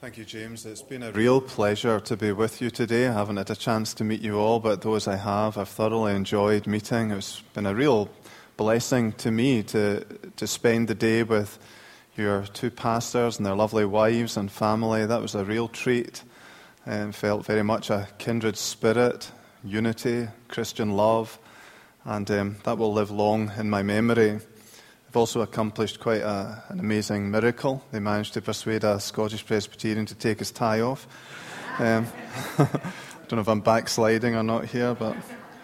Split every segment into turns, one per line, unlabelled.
Thank you, James. It's been a real pleasure to be with you today. I haven't had a chance to meet you all, but those I have, I've thoroughly enjoyed meeting. It's been a real blessing to me to spend the day with your two pastors and their lovely wives and family. That was a real treat and felt very much a kindred spirit, unity, Christian love, and that will live long in my memory. They've also accomplished quite an amazing miracle. They managed to persuade a Scottish Presbyterian to take his tie off. I don't know if I'm backsliding or not here, but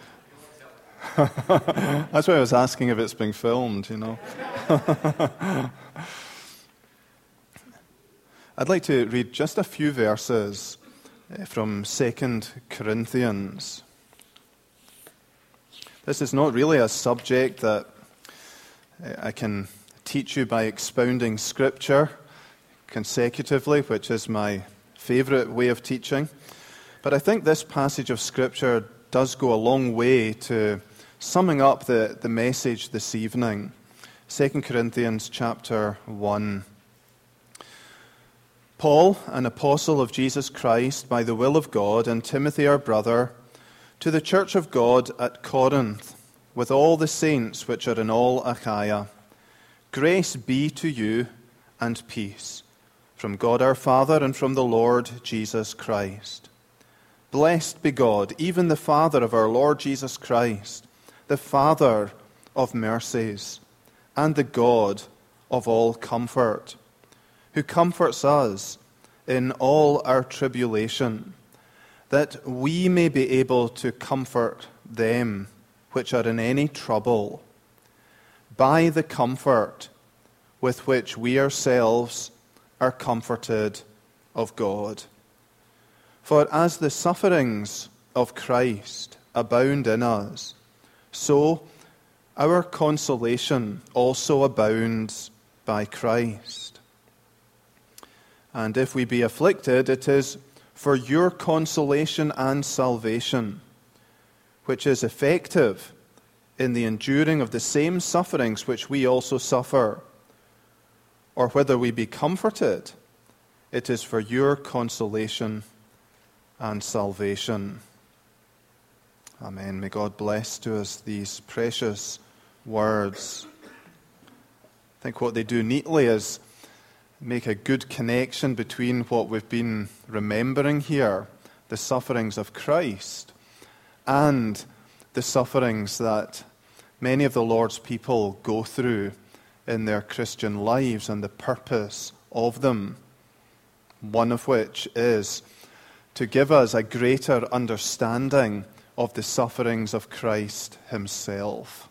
that's why I was asking if it's being filmed, you know. I'd like to read just a few verses from 2 Corinthians. This is not really a subject that I can teach you by expounding Scripture consecutively, which is my favorite way of teaching. But I think this passage of Scripture does go a long way to summing up the message this evening. 2 Corinthians chapter 1. Paul, an apostle of Jesus Christ by the will of God, and Timothy our brother, to the church of God at Corinth, with all the saints which are in all Achaia. Grace be to you and peace from God our Father and from the Lord Jesus Christ. Blessed be God, even the Father of our Lord Jesus Christ, the Father of mercies, and the God of all comfort, who comforts us in all our tribulation, that we may be able to comfort them which are in any trouble, by the comfort with which we ourselves are comforted of God. For as the sufferings of Christ abound in us, so our consolation also abounds by Christ. And if we be afflicted, it is for your consolation and salvation, which is effective in the enduring of the same sufferings which we also suffer. Or whether we be comforted, it is for your consolation and salvation. Amen. May God bless to us these precious words. I think what they do neatly is make a good connection between what we've been remembering here, the sufferings of Christ, and the sufferings that many of the Lord's people go through in their Christian lives and the purpose of them, one of which is to give us a greater understanding of the sufferings of Christ himself.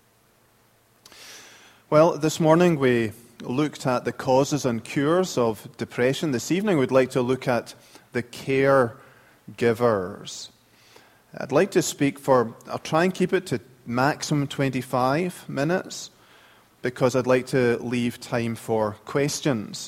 Well, this morning we looked at the causes and cures of depression. This evening we'd like to look at the caregivers. I'd like to speak I'll try and keep it to maximum 25 minutes, because I'd like to leave time for questions.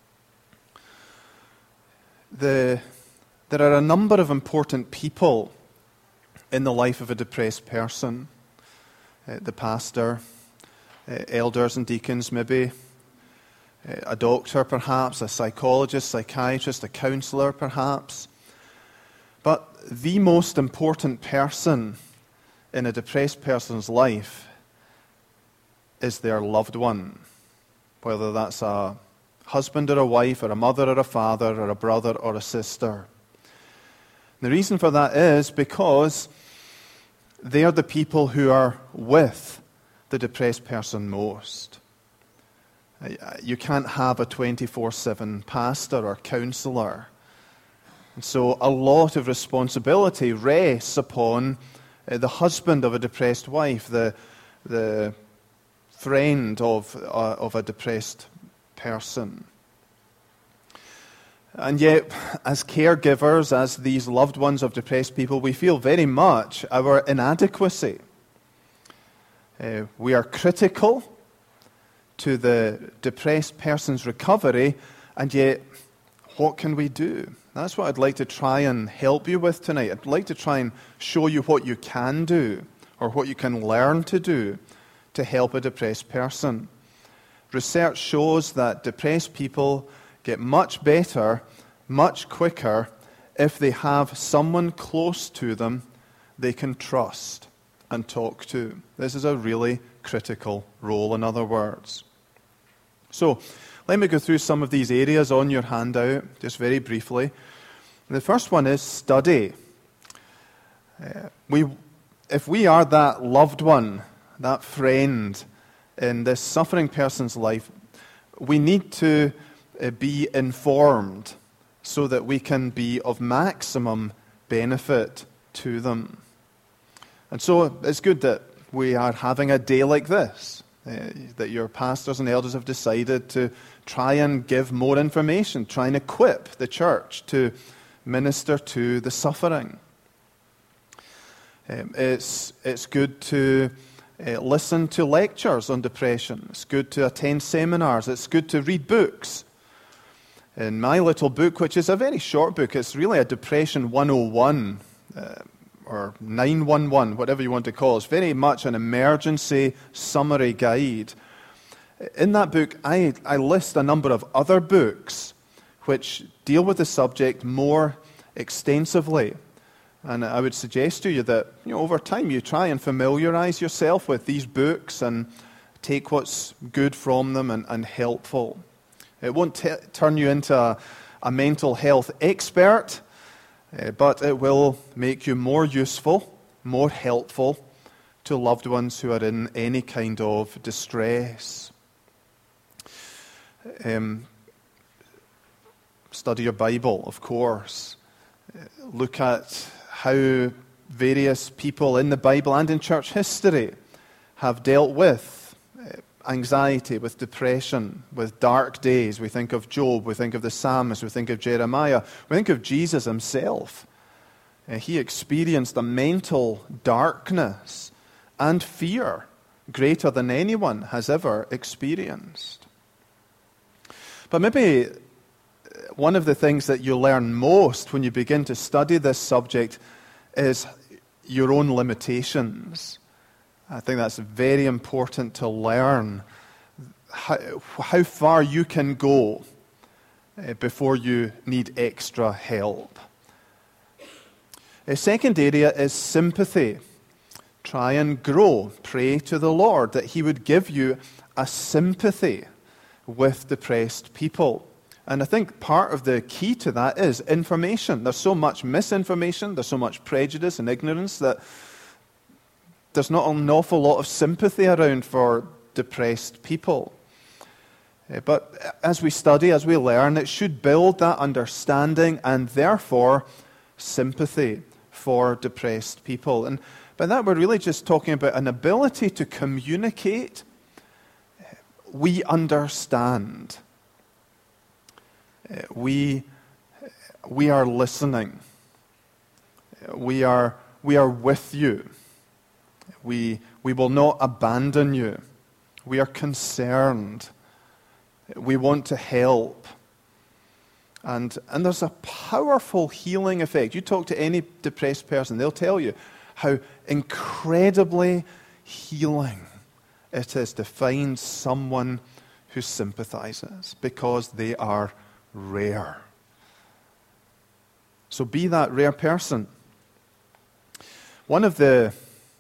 There are a number of important people in the life of a depressed person. The pastor, elders and deacons maybe, a doctor perhaps, a psychologist, psychiatrist, a counselor perhaps. But the most important person in a depressed person's life is their loved one, whether that's a husband or a wife or a mother or a father or a brother or a sister. The reason for that is because they are the people who are with the depressed person most. You can't have a 24/7 pastor or counselor. And so a lot of responsibility rests upon the husband of a depressed wife, the friend of a depressed person. And yet, as caregivers, as these loved ones of depressed people, we feel very much our inadequacy. We are critical to the depressed person's recovery, and yet, what can we do? That's what I'd like to try and help you with tonight. I'd like to try and show you what you can do, or what you can learn to do to help a depressed person. Research shows that depressed people get much better much quicker if they have someone close to them they can trust and talk to. This is a really critical role, in other words. So, let me go through some of these areas on your handout, just very briefly. The first one is study. If we are that loved one, that friend in this suffering person's life, we need to be informed so that we can be of maximum benefit to them. And so it's good that we are having a day like this, that your pastors and elders have decided to try and give more information, try and equip the church to minister to the suffering. It's good to listen to lectures on depression. It's good to attend seminars. It's good to read books. In my little book, which is a very short book, it's really a Depression 101, or 911, whatever you want to call it. It's very much an emergency summary guide. In that book, I list a number of other books which deal with the subject more extensively. And I would suggest to you that over time you try and familiarize yourself with these books and take what's good from them and helpful. It won't turn you into a mental health expert, but it will make you more useful, more helpful to loved ones who are in any kind of distress. Study your Bible, of course. Look at how various people in the Bible and in church history have dealt with anxiety, with depression, with dark days. We think of Job, we think of the psalmist, we think of Jeremiah, we think of Jesus himself. He experienced a mental darkness and fear greater than anyone has ever experienced. But maybe one of the things that you learn most when you begin to study this subject is your own limitations. I think that's very important to learn how far you can go before you need extra help. A second area is sympathy. Try and grow. Pray to the Lord that He would give you a sympathy with depressed people. And I think part of the key to that is information. There's so much misinformation, there's so much prejudice and ignorance that there's not an awful lot of sympathy around for depressed people. But as we study, as we learn, it should build that understanding and therefore sympathy for depressed people. And by that we're really just talking about an ability to communicate. We understand. We are listening. We are with you. We will not abandon you. We are concerned. We want to help. And there's a powerful healing effect. You talk to any depressed person, they'll tell you how incredibly healing it is to find someone who sympathizes, because they are rare. So be that rare person. One of the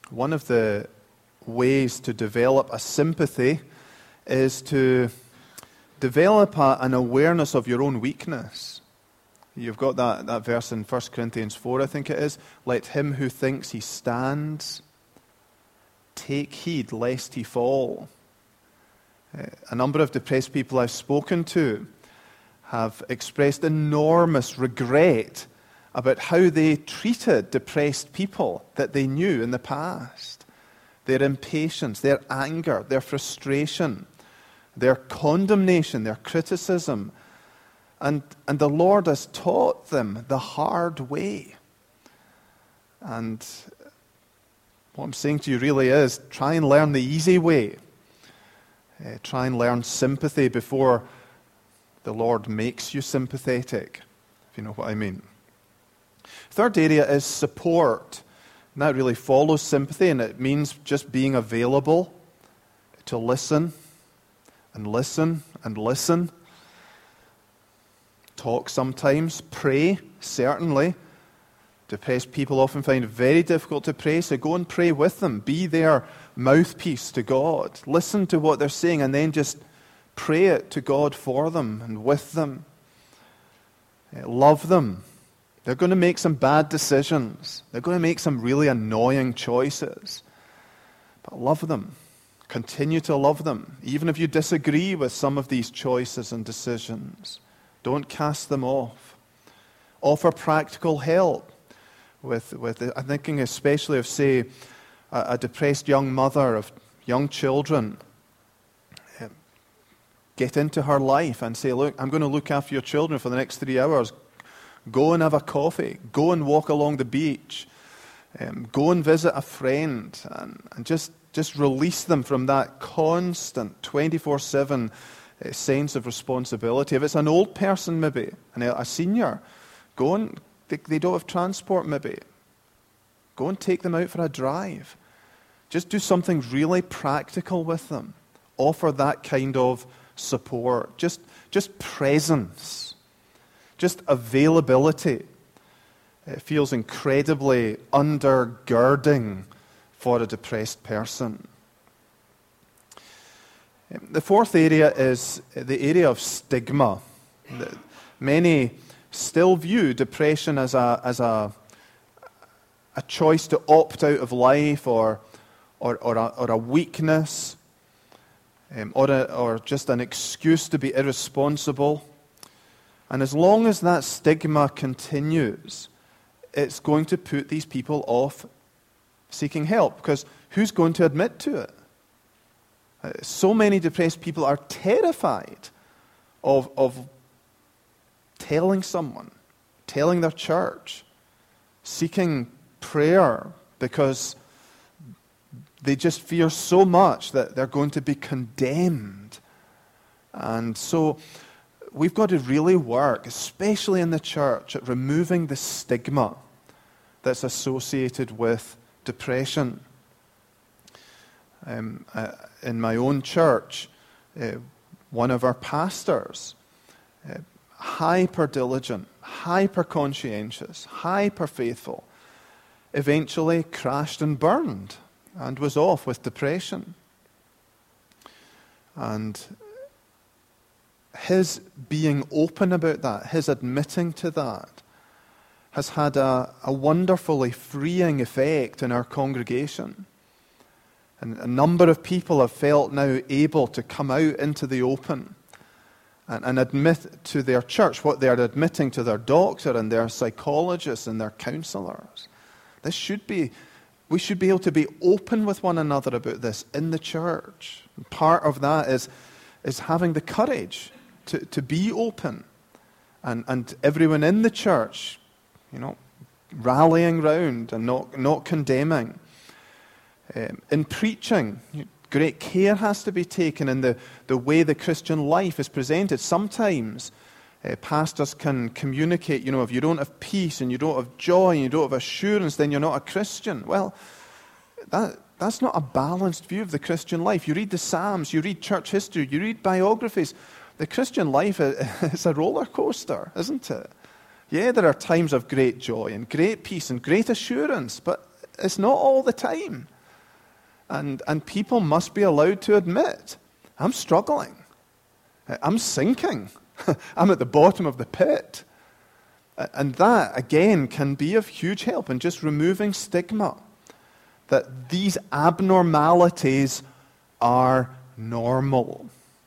ways to develop a sympathy is to develop an awareness of your own weakness. You've got that verse in 1 Corinthians 4, I think it is. Let him who thinks he stands take heed lest he fall. A number of depressed people I've spoken to have expressed enormous regret about how they treated depressed people that they knew in the past. Their impatience, their anger, their frustration, their condemnation, their criticism. And the Lord has taught them the hard way. And what I'm saying to you really is, try and learn the easy way. Try and learn sympathy before the Lord makes you sympathetic, if you know what I mean. Third area is support. And that really follows sympathy, and it means just being available to listen and listen and listen. talk sometimes, pray, certainly. Depressed people often find it very difficult to pray, so go and pray with them. Be their mouthpiece to God. Listen to what they're saying and then just pray it to God for them and with them. Love them. They're going to make some bad decisions. They're going to make some really annoying choices. But love them. Continue to love them. Even if you disagree with some of these choices and decisions, don't cast them off. Offer practical help. I'm thinking especially of, say, a depressed young mother of young children. Get into her life and say, look, I'm going to look after your children for the next 3 hours. Go and have a coffee. Go and walk along the beach. Go and visit a friend. And just release them from that constant 24/7 sense of responsibility. If it's an old person maybe, and a senior, go and, they don't have transport maybe. Go and take them out for a drive. Just do something really practical with them. Offer that kind of support. Just presence. Just availability. It feels incredibly undergirding for a depressed person. The fourth area is the area of stigma. Many still view depression as a choice to opt out of life or a weakness or just an excuse to be irresponsible. And as long as that stigma continues, it's going to put these people off seeking help, because who's going to admit to it? So many depressed people are terrified of telling someone, telling their church, seeking prayer, because they just fear so much that they're going to be condemned. And so we've got to really work, especially in the church, at removing the stigma that's associated with depression. In my own church, one of our pastors, hyper diligent, hyper conscientious, hyper faithful, eventually crashed and burned and was off with depression. And his being open about that, his admitting to that, has had a wonderfully freeing effect in our congregation. And a number of people have felt now able to come out into the open and admit to their church what they are admitting to their doctor and their psychologists and their counselors. We should be able to be open with one another about this in the church. And part of that is having the courage to be open, and everyone in the church, rallying round and not condemning. In preaching, great care has to be taken in the way the Christian life is presented. Sometimes pastors can communicate, if you don't have peace and you don't have joy and you don't have assurance, then you're not a Christian. Well, that's not a balanced view of the Christian life. You read the Psalms, you read church history, you read biographies. The Christian life is a roller coaster, isn't it? Yeah, there are times of great joy and great peace and great assurance, but it's not all the time. And people must be allowed to admit, I'm struggling. I'm sinking. I'm at the bottom of the pit. And that, again, can be of huge help in just removing stigma. That these abnormalities are normal.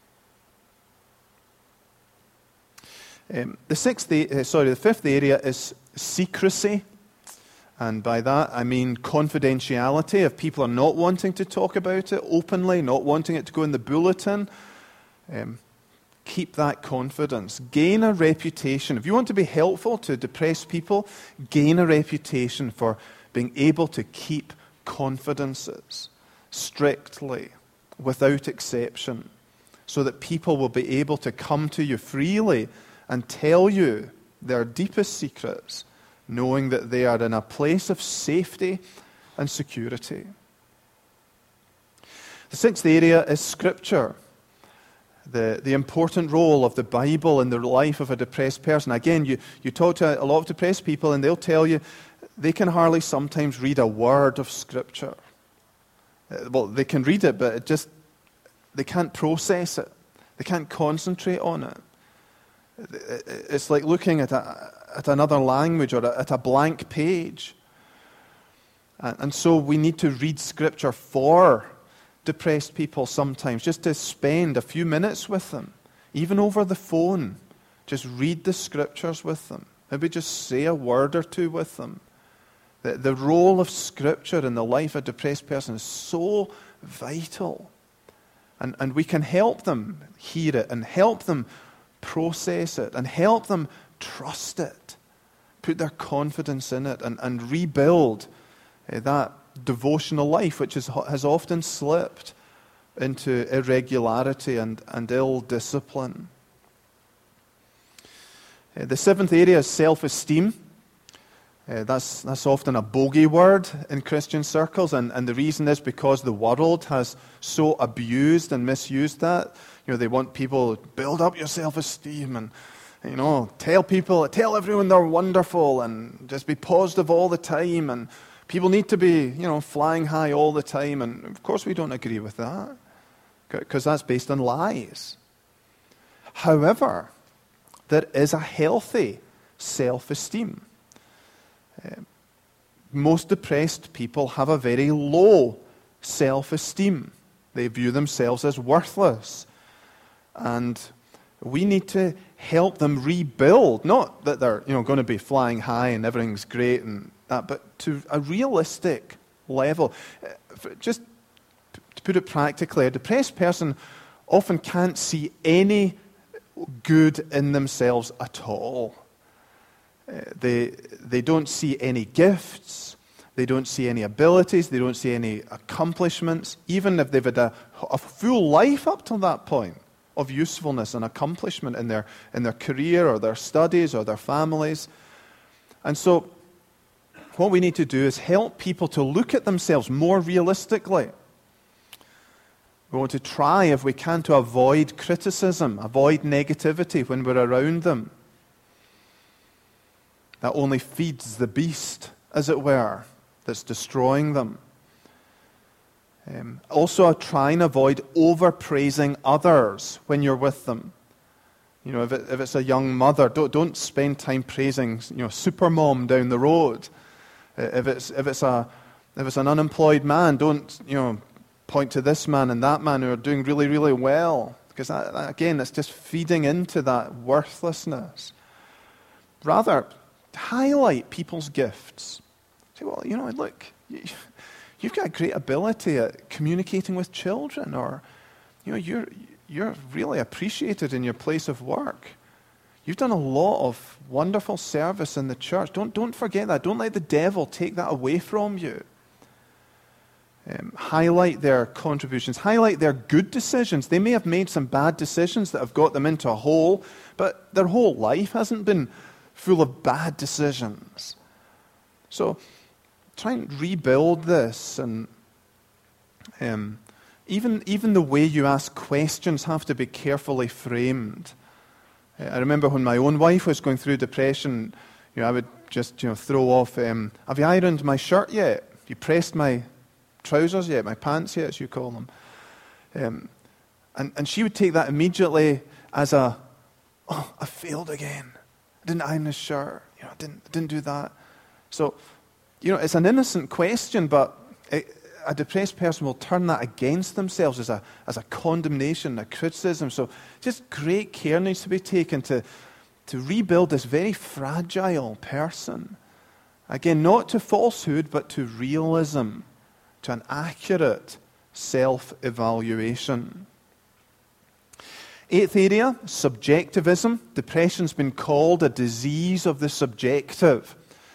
The fifth area is secrecy. And by that, I mean confidentiality. If people are not wanting to talk about it openly, not wanting it to go in the bulletin, keep that confidence. Gain a reputation. If you want to be helpful to depressed people, gain a reputation for being able to keep confidences strictly, without exception, so that people will be able to come to you freely and tell you their deepest secrets, knowing that they are in a place of safety and security. The sixth area is Scripture. the important role of the Bible in the life of a depressed person. Again, you talk to a lot of depressed people and they'll tell you they can hardly sometimes read a word of Scripture. Well, they can read it, but they can't process it. They can't concentrate on it. It's like looking at another language or at a blank page. And so we need to read Scripture for depressed people sometimes, just to spend a few minutes with them, even over the phone. Just read the Scriptures with them. Maybe just say a word or two with them. The role of Scripture in the life of a depressed person is so vital. And we can help them hear it and help them process it and help them trust it, put their confidence in it and rebuild that devotional life which has often slipped into irregularity and ill discipline. The seventh area is self-esteem. That's often a bogey word in Christian circles, and the reason is because the world has so abused and misused that. They want people to build up your self-esteem and, tell everyone they're wonderful and just be positive all the time, and people need to be, flying high all the time. And of course we don't agree with that, because that's based on lies. However, there is a healthy self-esteem. Most depressed people have a very low self-esteem. They view themselves as worthless. And we need to help them rebuild, not that they're going to be flying high and everything's great and that, but to a realistic level. Just to put it practically, a depressed person often can't see any good in themselves at all. They don't see any gifts. They don't see any abilities. They don't see any accomplishments, even if they've had a full life up to that point of usefulness and accomplishment in their career or their studies or their families. And so what we need to do is help people to look at themselves more realistically. We want to try, if we can, to avoid criticism, avoid negativity when we're around them. That only feeds the beast, as it were, that's destroying them. Also, try and avoid overpraising others when you're with them. If it's a young mother, don't spend time praising, supermom down the road. If it's an unemployed man, don't point to this man and that man who are doing really, really well, because again, it's just feeding into that worthlessness. Rather, highlight people's gifts. Say, well, look, you've got a great ability at communicating with children, or you're really appreciated in your place of work. You've done a lot of wonderful service in the church. Don't forget that. Don't let the devil take that away from you. Highlight their contributions. Highlight their good decisions. They may have made some bad decisions that have got them into a hole, but their whole life hasn't been full of bad decisions. So try and rebuild this, and even the way you ask questions have to be carefully framed. I remember when my own wife was going through depression, I would just throw off, have you ironed my shirt yet? Have you pressed my trousers yet? My pants yet, as you call them? And she would take that immediately as I failed again. I didn't iron his shirt. I didn't do that. So, it's an innocent question, but a depressed person will turn that against themselves as a condemnation, a criticism. So, just great care needs to be taken to rebuild this very fragile person. Again, not to falsehood, but to realism, to an accurate self-evaluation. Eighth area, subjectivism. Depression's been called a disease of the subjective.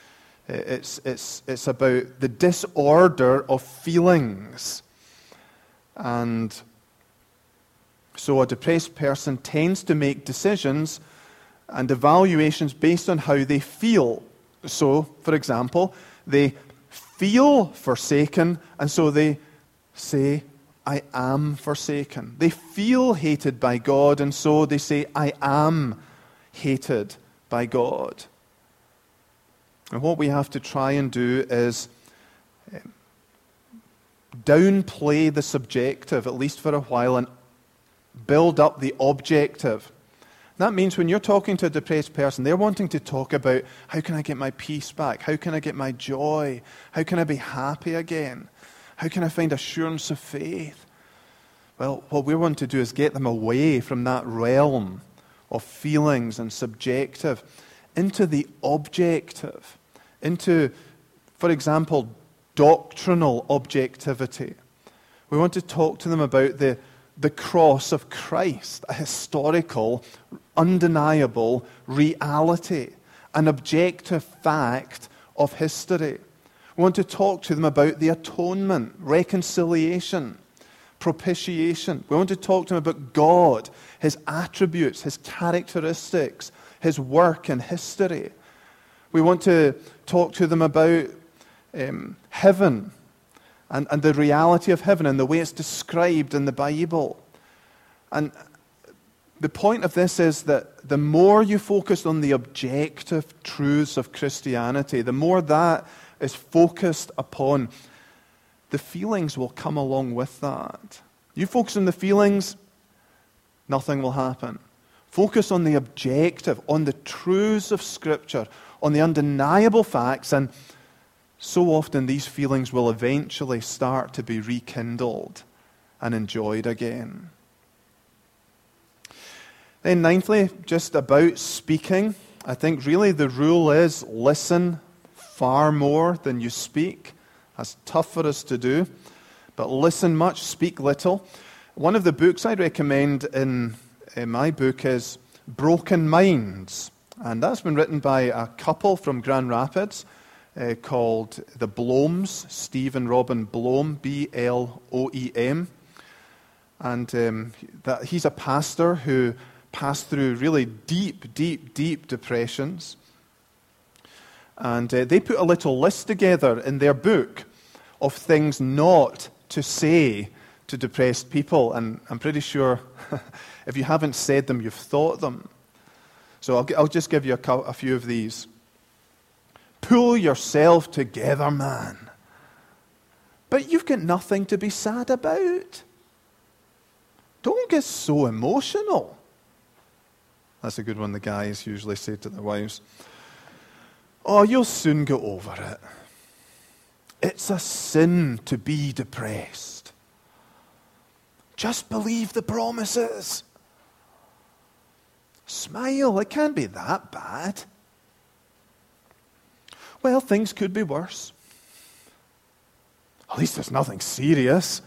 It's about the disorder of feelings. And so a depressed person tends to make decisions and evaluations based on how they feel. So, for example, they feel forsaken, and so they say, I am forsaken. They feel hated by God, and so they say, I am hated by God. And what we have to try and do is downplay the subjective, at least for a while, and build up the objective. That means when you're talking to a depressed person, they're wanting to talk about, how can I get my peace back? How can I get my joy? How can I be happy again? How can I find assurance of faith? Well, what we want to do is get them away from that realm of feelings and subjective into the objective, into, for example, doctrinal objectivity. We want to talk to them about the cross of Christ, a historical, undeniable reality, an objective fact of history. We want to talk to them about the atonement, reconciliation, propitiation. We want to talk to them about God, His attributes, His characteristics, His work in history. We want to talk to them about heaven and the reality of heaven and the way it's described in the Bible. And the point of this is that the more you focus on the objective truths of Christianity, the more that is focused upon, the feelings will come along with that. You focus on the feelings, nothing will happen. Focus on the objective, on the truths of Scripture, on the undeniable facts, and so often these feelings will eventually start to be rekindled and enjoyed again. Then ninthly, just about speaking, I think really the rule is listen far more than you speak. That's tough for us to do, but listen much, speak little. One of the books I'd recommend in my book is Broken Minds, and that's been written by a couple from Grand Rapids called the Bloms, Steve and Robin Blom, B-L-O-E-M. And he's a pastor who passed through really deep depressions. And they put a little list together in their book of things not to say to depressed people. And I'm pretty sure if you haven't said them, you've thought them. So I'll just give you a few of these. Pull yourself together, man. But you've got nothing to be sad about. Don't get so emotional. That's a good one the guys usually say to their wives. Oh, you'll soon get over it. It's a sin to be depressed. Just believe the promises. Smile, it can't be that bad. Well, things could be worse. At least there's nothing serious.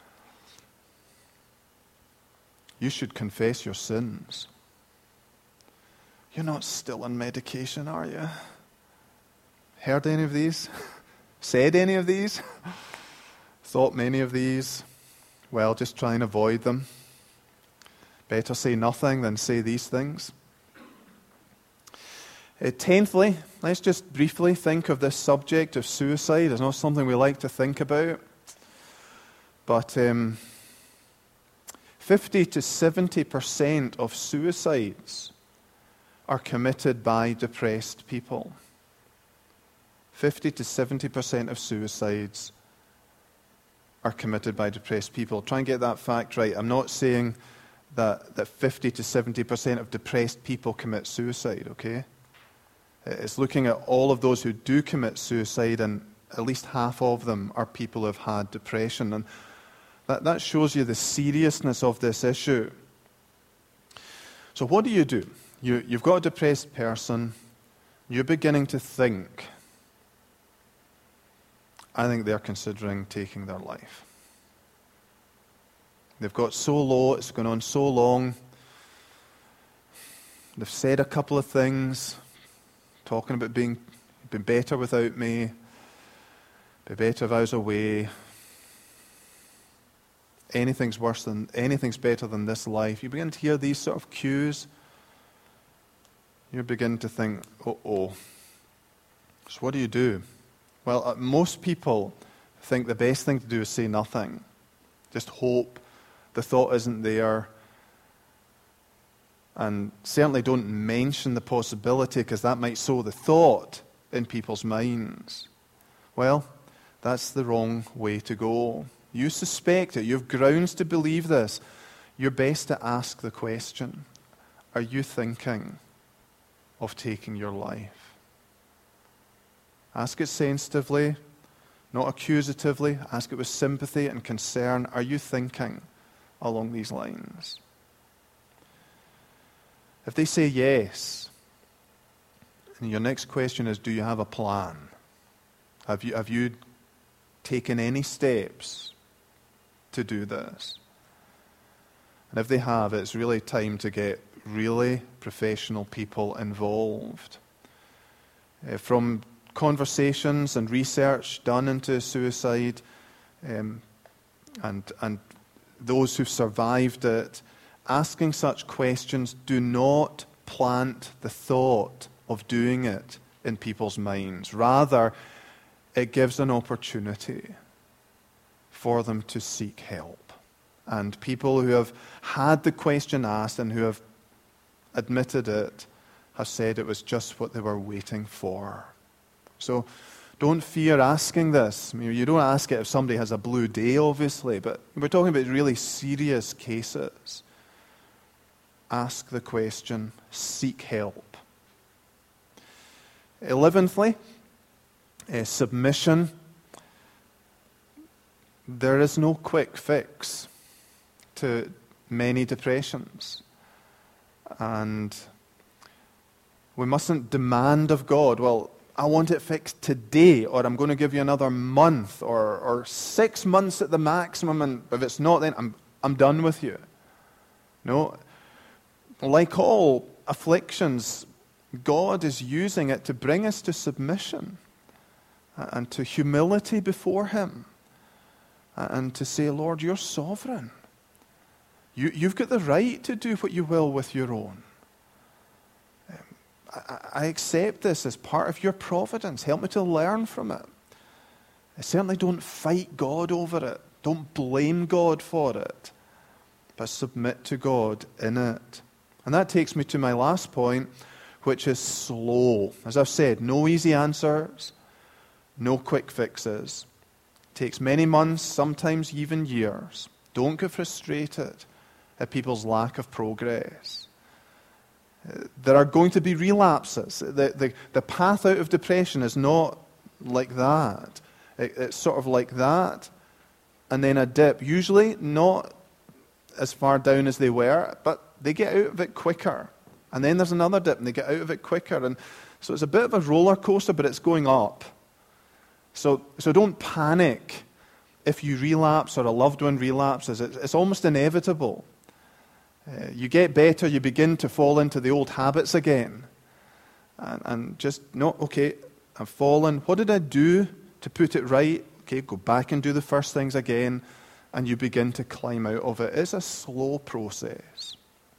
You should confess your sins. You're not still on medication, are you? Heard any of these? Said any of these? Thought many of these? Well, just try and avoid them. Better say nothing than say these things. Tenthly, let's just briefly think of this subject of suicide. It's not something we like to think about. But 50 to 70% of suicides are committed by depressed people. 50 to 70% of suicides are committed by depressed people. Try and get that fact right. I'm not saying that 50 to 70% of depressed people commit suicide, okay? It's looking at all of those who do commit suicide, and at least half of them are people who have had depression. And that shows you the seriousness of this issue. So what do? You've got a depressed person. You're beginning to think, I think they're considering taking their life. They've got so low, it's gone on so long. They've said a couple of things, talking about being better without me, be better if I was away. Anything's better than this life. You begin to hear these sort of cues. You begin to think, uh-oh. So what do? Well, most people think the best thing to do is say nothing. Just hope the thought isn't there. And certainly don't mention the possibility, because that might sow the thought in people's minds. Well, that's the wrong way to go. You suspect it. You have grounds to believe this. You're best to ask the question, are you thinking of taking your life? Ask it sensitively, not accusatively. Ask it with sympathy and concern. Are you thinking along these lines? If they say yes, and your next question is, do you have a plan? Have you taken any steps to do this? And if they have, it's really time to get really professional people involved. From conversations and research done into suicide, and those who've survived it, asking such questions do not plant the thought of doing it in people's minds. Rather, it gives an opportunity for them to seek help. And people who have had the question asked and who have admitted it have said it was just what they were waiting for. So don't fear asking this. I mean, you don't ask it if somebody has a blue day, obviously, but we're talking about really serious cases. Ask the question, seek help. 11thly, submission. There is no quick fix to many depressions. And we mustn't demand of God, well, I want it fixed today, or I'm going to give you another month, or 6 months at the maximum, and if it's not, then I'm done with you. No. Like all afflictions, God is using it to bring us to submission and to humility before Him, and to say, Lord, you're sovereign. You've got the right to do what you will with your own. I accept this as part of your providence. Help me to learn from it. I certainly don't fight God over it. Don't blame God for it, but submit to God in it. And that takes me to my last point, which is slow. As I've said, no easy answers, no quick fixes. It takes many months, sometimes even years. Don't get frustrated at people's lack of progress. There are going to be relapses. The path out of depression is not like that. It's sort of like that, and then a dip. Usually not as far down as they were, but they get out of it quicker. And then there's another dip, and they get out of it quicker. And so it's a bit of a roller coaster, but it's going up. So don't panic if you relapse or a loved one relapses. It's almost inevitable. You get better, you begin to fall into the old habits again. And just, no, okay, I've fallen. What did I do to put it right? Okay, go back and do the first things again, and you begin to climb out of it. It's a slow process.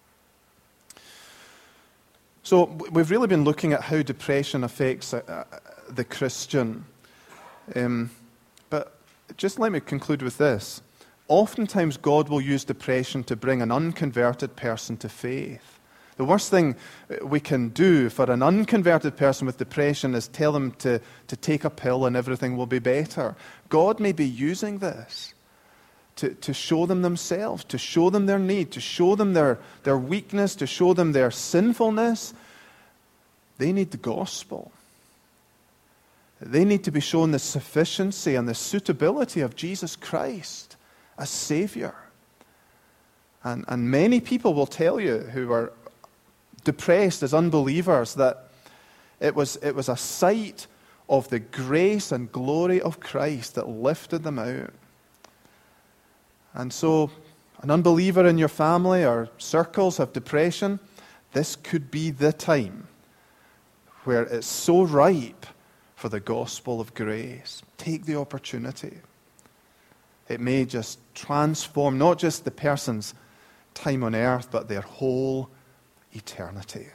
So we've really been looking at how depression affects the Christian. But just let me conclude with this. Oftentimes God will use depression to bring an unconverted person to faith. The worst thing we can do for an unconverted person with depression is tell them to take a pill and everything will be better. God may be using this to show them themselves, to show them their need, to show them their weakness, to show them their sinfulness. They need the gospel. They need to be shown the sufficiency and the suitability of Jesus Christ as Savior. And many people will tell you who are depressed as unbelievers that it was a sight of the grace and glory of Christ that lifted them out. And so, an unbeliever in your family or circles have depression, this could be the time where it's so ripe for the gospel of grace. Take the opportunity. It may just transform not just the person's time on earth, but their whole eternity.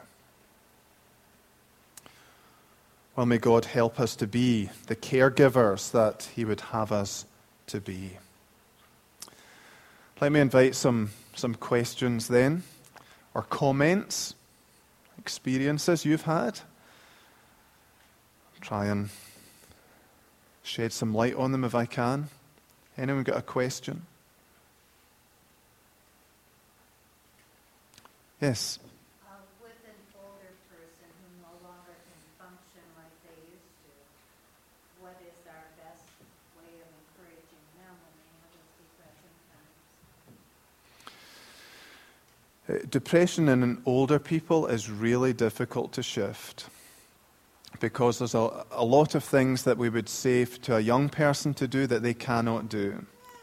Well, may God help us to be the caregivers that He would have us to be. Let me invite some questions then, or comments, experiences you've had. Try and shed some light on them if I can. Anyone got a question? Yes.
With an older person who no longer can function like they used to, what is our best way of encouraging them when they have those depression times?
Depression in older people is really difficult to shift because there's a lot of things that we would say to a young person to do that they cannot do.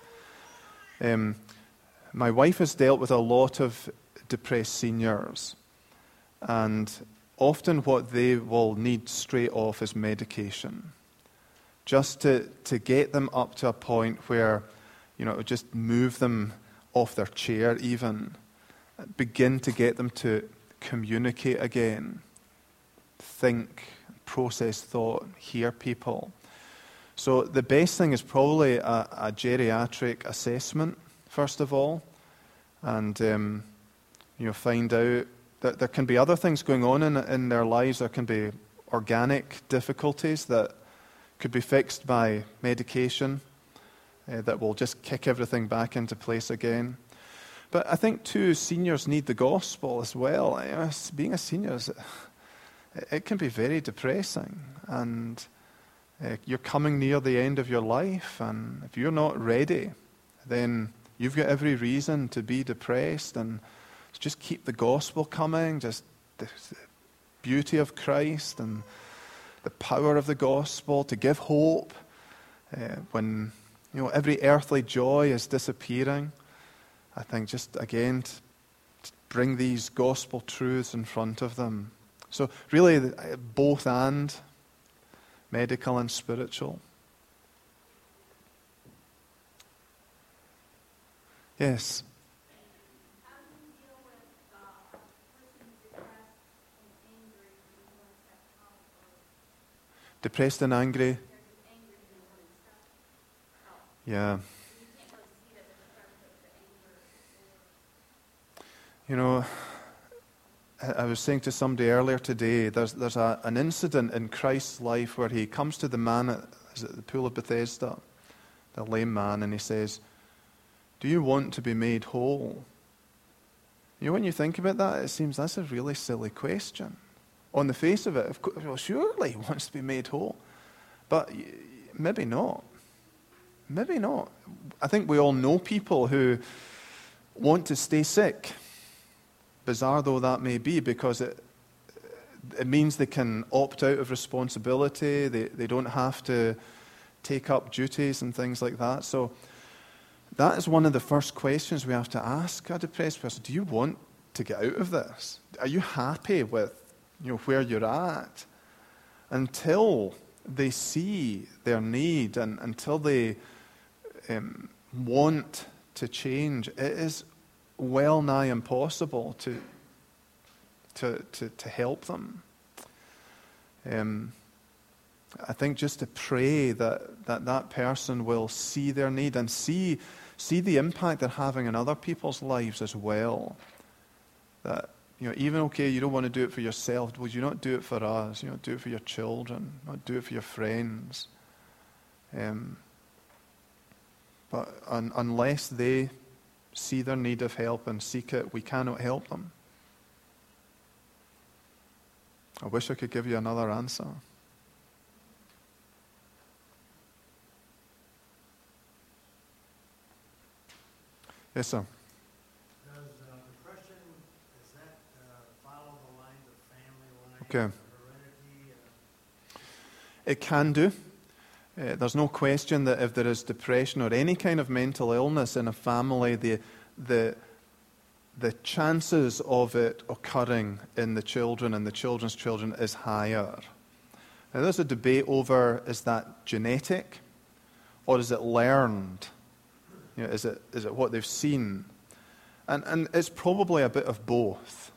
My wife has dealt with a lot of depressed seniors, and often what they will need straight off is medication, just to get them up to a point where, it would just move them off their chair even, begin to get them to communicate again, think, process thought, hear people. So the best thing is probably a geriatric assessment, first of all, and find out that there can be other things going on in their lives. There can be organic difficulties that could be fixed by medication that will just kick everything back into place again. But I think, too, seniors need the gospel as well. Being a senior, it can be very depressing. And you're coming near the end of your life, and if you're not ready, then you've got every reason to be depressed. And just keep the gospel coming, just the beauty of Christ and the power of the gospel to give hope when every earthly joy is disappearing. I think just again to bring these gospel truths in front of them. So really both and, medical and spiritual. Yes. Depressed and angry. Yeah. I was saying to somebody earlier today, there's an incident in Christ's life where he comes to the man at the pool of Bethesda, the lame man, and he says, "Do you want to be made whole?" When you think about that, it seems that's a really silly question. On the face of it, of course, well, surely he wants to be made whole. But maybe not. Maybe not. I think we all know people who want to stay sick, bizarre though that may be, because it means they can opt out of responsibility. They don't have to take up duties and things like that. So that is one of the first questions we have to ask a depressed person. Do you want to get out of this? Are you happy with where you're at? Until they see their need and until they want to change, it is well nigh impossible to help them. I think just to pray that person will see their need and see the impact they're having on other people's lives as well. That even okay, you don't want to do it for yourself. Would you not do it for us? Do it for your children. Not do it for your friends. But unless they see their need of help and seek it, we cannot help them. I wish I could give you another answer. Yes, sir. Okay. It can do. There's no question that if there is depression or any kind of mental illness in a family, the chances of it occurring in the children and the children's children is higher. Now, there's a debate over, is that genetic or is it learned? Is it what they've seen? And it's probably a bit of both.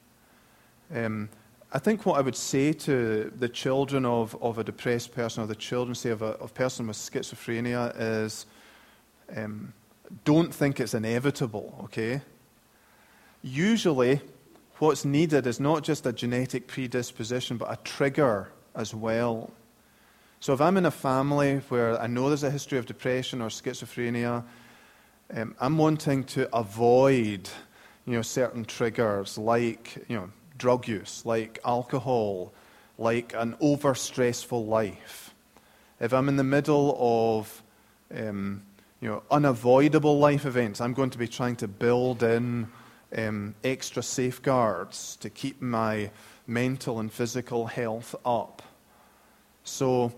I think what I would say to the children of a depressed person, or the children, say, of a person with schizophrenia is, don't think it's inevitable, okay? Usually, what's needed is not just a genetic predisposition, but a trigger as well. So if I'm in a family where I know there's a history of depression or schizophrenia, I'm wanting to avoid, certain triggers like, drug use, like alcohol, like an over-stressful life. If I'm in the middle of, unavoidable life events, I'm going to be trying to build in extra safeguards to keep my mental and physical health up. So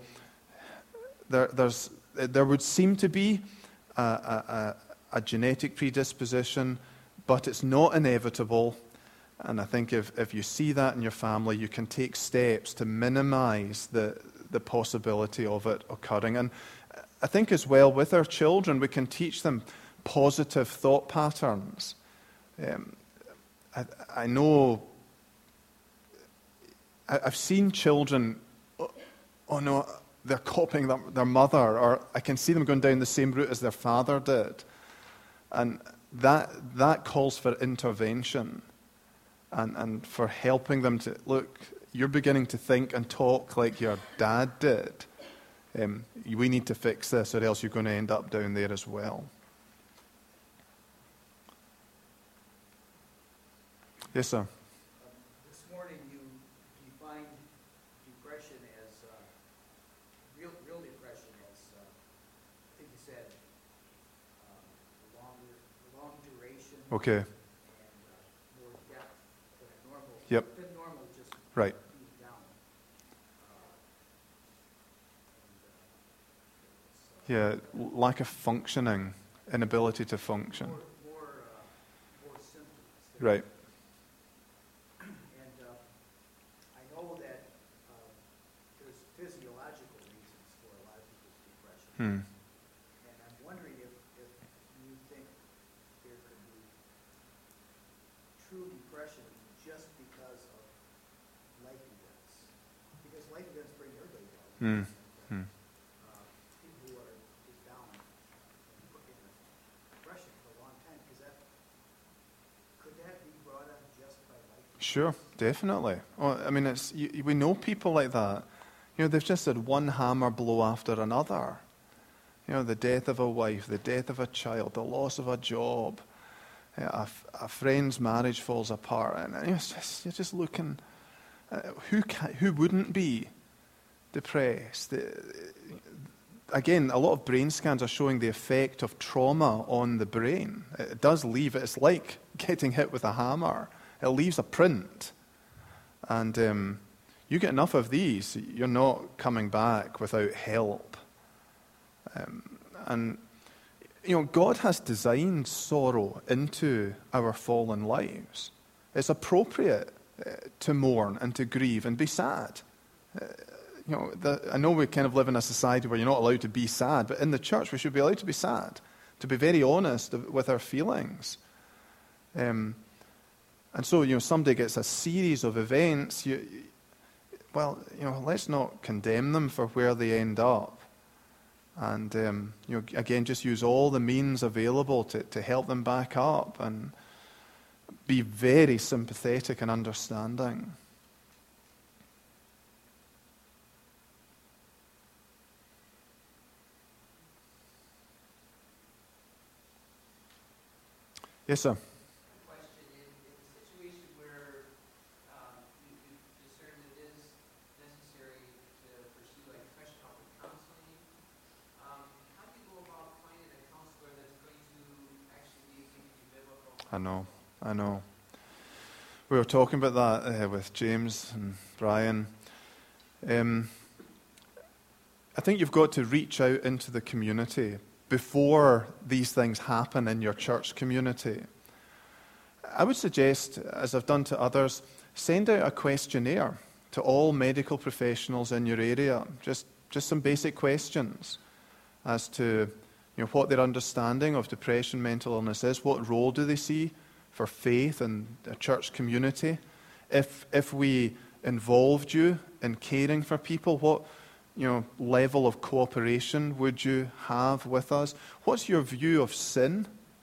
there would seem to be a genetic predisposition, but it's not inevitable. And I think if you see that in your family, you can take steps to minimize the possibility of it occurring. And I think as well with our children, we can teach them positive thought patterns. I know I've seen children, oh no, they're copying their mother, or I can see them going down the same route as their father did. And that calls for intervention and for helping them to, look, you're beginning to think and talk like your dad did. We need to fix this, or else you're going to end up down there as well. Yes, sir.
This morning you defined depression as real depression as I think you said long duration.
Okay.
And more depth than normal.
Yep.
Than normal, just
right.
being down.
Yeah, lack of functioning, inability to function.
More symptoms.
Right.
And I know that there's physiological reasons for a lot of people's depression. And I'm wondering if you think there could be true depression just because of life events. Because life events bring everybody down. People who are just down in depression for a long time, could that be brought on just by life events?
Sure, definitely. Well, I mean, we know people like that. They've just had one hammer blow after another. The death of a wife, the death of a child, the loss of a job, a friend's marriage falls apart, and you're just looking. Who wouldn't be depressed? Again, a lot of brain scans are showing the effect of trauma on the brain. It does leave. It's like getting hit with a hammer. It leaves a print, and you get enough of these, you're not coming back without help. And God has designed sorrow into our fallen lives. It's appropriate to mourn and to grieve and be sad. I know we kind of live in a society where you're not allowed to be sad, but in the church we should be allowed to be sad, to be very honest with our feelings. And so, somebody gets a series of events, let's not condemn them for where they end up. And, again, just use all the means available to help them back up and be very sympathetic and understanding. Yes, sir.
Question, in a situation where you discern that it is necessary to pursue depression help with counseling, how do you go about finding a counselor that's going to actually be biblical?
I know. We were talking about that with James and Brian. I think you've got to reach out into the community before these things happen in your church community. I would suggest, as I've done to others, send out a questionnaire to all medical professionals in your area. Just some basic questions as to what their understanding of depression, mental illness is. What role do they see for faith in a church community? If we involved you in caring for people, level of cooperation would you have with us? What's your view of sin?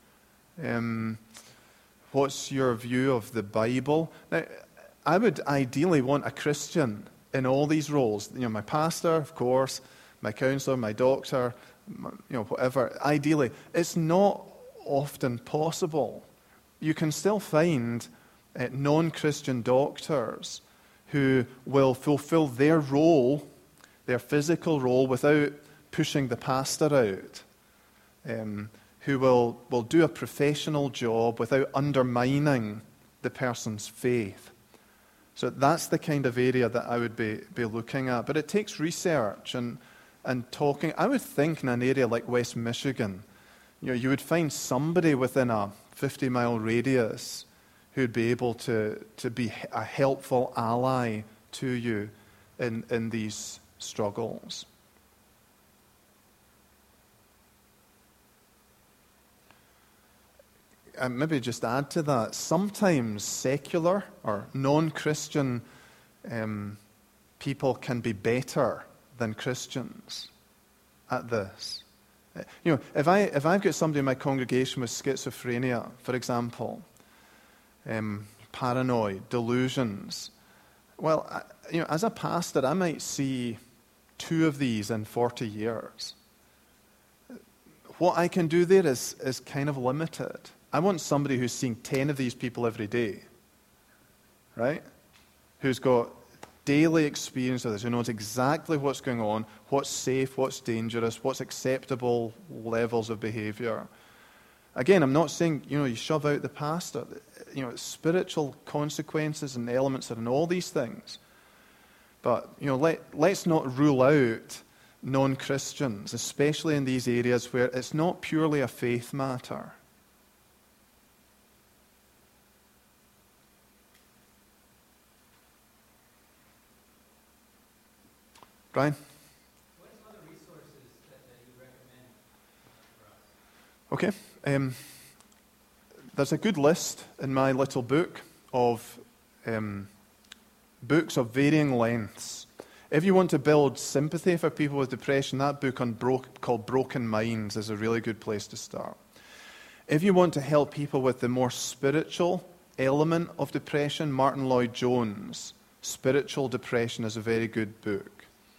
What's your view of the Bible? Now, I would ideally want a Christian in all these roles. My pastor, of course, my counselor, my doctor, whatever. Ideally, it's not often possible. You can still find non-Christian doctors who will fulfill their role, their physical role, without pushing the pastor out, who will do a professional job without undermining the person's faith. So that's the kind of area that I would be looking at. But it takes research and talking. I would think in an area like West Michigan, you would find somebody within a 50-mile radius who'd be able to be a helpful ally to you in these struggles. And maybe just add to that, sometimes secular or non-Christian people can be better than Christians at this. If I've got somebody in my congregation with schizophrenia, for example, paranoid, delusions, well, as a pastor, I might see 2 of these in 40 years. What I can do there is kind of limited. I want somebody who's seeing 10 of these people every day, right? Who's got daily experience of this, who knows exactly what's going on, what's safe, what's dangerous, what's acceptable levels of behavior. Again, I'm not saying, you shove out the pastor. Spiritual consequences and elements are in all these things. But, let's not rule out non-Christians, especially in these areas where it's not purely a faith matter. Brian?
What are some other resources that you recommend for us?
Okay. There's a good list in my little book of books of varying lengths. If you want to build sympathy for people with depression, that book called Broken Minds is a really good place to start. If you want to help people with the more spiritual element of depression, Martin Lloyd-Jones' Spiritual Depression is a very good book.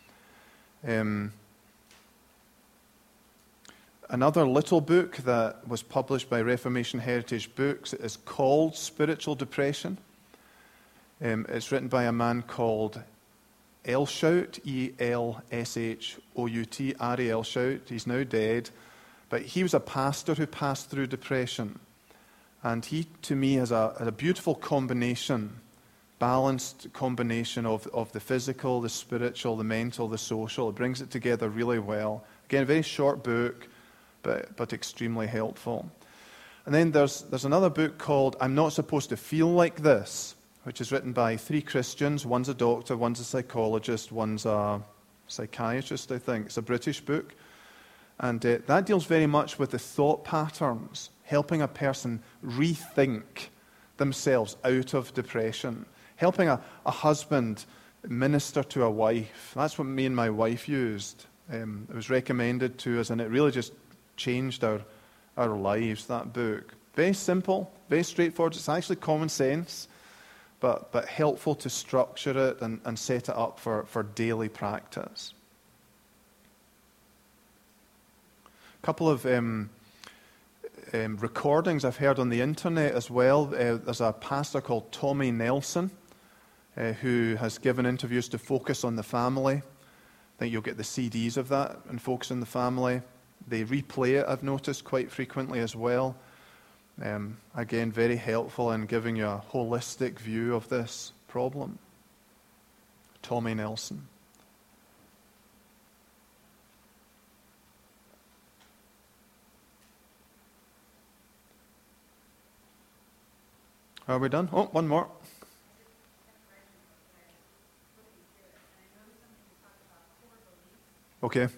Another little book that was published by Reformation Heritage Books is called Spiritual Depression. It's written by a man called Elshout, E-L-S-H-O-U-T, Ari Elshout. He's now dead, but he was a pastor who passed through depression. And he, to me, has a beautiful combination, balanced combination of the physical, the spiritual, the mental, the social. It brings it together really well. Again, a very short book, but extremely helpful. And then there's another book called I'm Not Supposed to Feel Like This, which is written by 3 Christians. One's a doctor, one's a psychologist, one's a psychiatrist, I think. It's a British book. And that deals very much with the thought patterns, helping a person rethink themselves out of depression, helping a husband minister to a wife. That's what me and my wife used. It was recommended to us, and it really just changed our lives, that book. Very simple, very straightforward. It's actually common sense, but helpful to structure it and set it up for daily practice. A couple of recordings I've heard on the internet as well. There's a pastor called Tommy Nelson who has given interviews to Focus on the Family. I think you'll get the CDs of that and Focus on the Family. They replay it, I've noticed, quite frequently as well. Again, very helpful in giving you a holistic view of this problem. Tommy Nelson. Are we done? Oh, one more. Okay.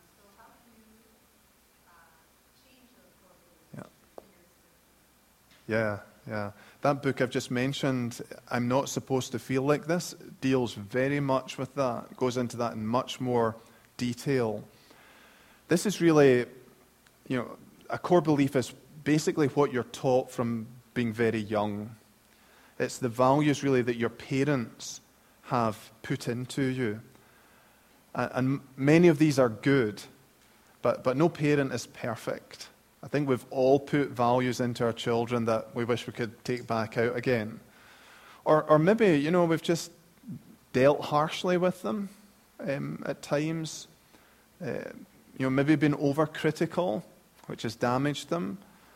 Yeah. That book I've just mentioned, I'm Not Supposed to Feel Like This, deals very much with that. It goes into that in much more detail. This is really, a core belief is basically what you're taught from being very young. It's the values really that your parents have put into you. And many of these are good, but no parent is perfect. I think we've all put values into our children that we wish we could take back out again. Or maybe, we've just dealt harshly with them at times. Maybe been overcritical, which has damaged them.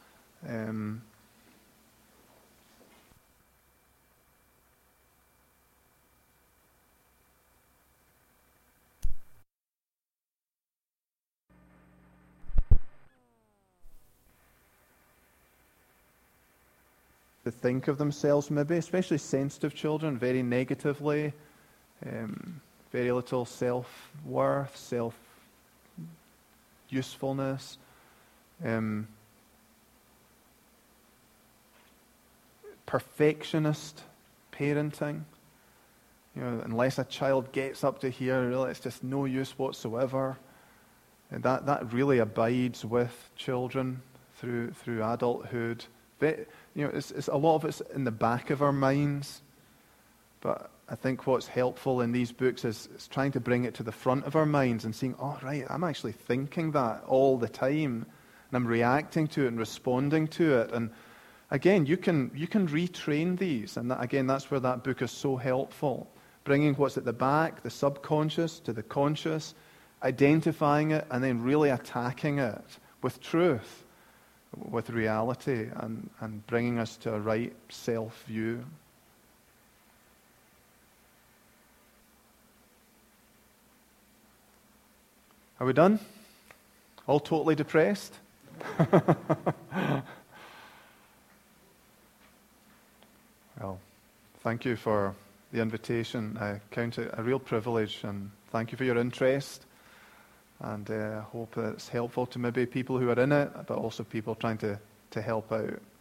To think of themselves maybe, especially sensitive children, very negatively, very little self-worth, self-usefulness. Perfectionist parenting. Unless a child gets up to here, really, it's just no use whatsoever. And that really abides with children through adulthood. It's a lot of it's in the back of our minds, but I think what's helpful in these books is trying to bring it to the front of our minds and seeing, oh, right, I'm actually thinking that all the time, and I'm reacting to it and responding to it. And again, you can retrain these, and that's where that book is so helpful, bringing what's at the back, the subconscious, to the conscious, identifying it, and then really attacking it with truth, with reality, and bringing us to a right self-view. Are we done? All totally depressed? Well, thank you for the invitation. I count it a real privilege, and thank you for your interest. And I hope that it's helpful to maybe people who are in it, but also people trying to help out.